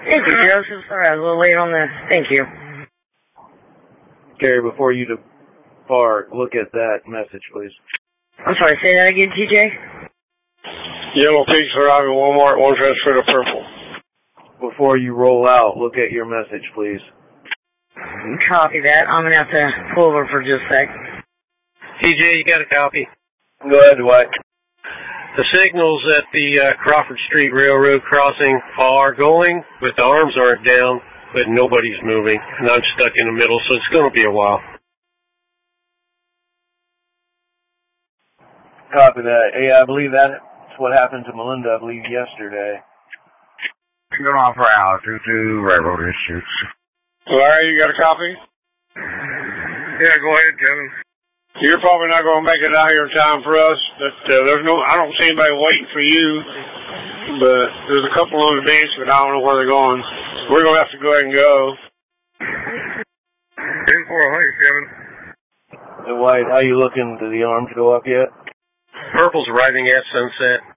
Thank you, Joseph. Sorry, I was a little late on this. Thank you. Gary, before you depart, look at that message, please. I'm sorry, say that again, TJ? Yellow Peaks arriving Walmart, one transfer to purple. Before you roll out, look at your message, please. Copy that. I'm going to have to pull over for just a sec. TJ, you got a copy? Go ahead, Dwight. The signals at the Crawford Street Railroad crossing are going, but the arms aren't down, but nobody's moving, and I'm stuck in the middle, so it's going to be a while. Copy that. Yeah, I believe that's what happened to Melinda, I believe, yesterday. Going off route to railroad issues. Larry, you got a copy? Yeah, go ahead, Kevin. You're probably not going to make it out here in time for us. But, I don't see anybody waiting for you. But there's a couple on the bench, but I don't know where they're going. We're going to have to go ahead and go. 10-4, Kevin. And White, how you looking? Do the arms go up yet? Purple's arriving at sunset.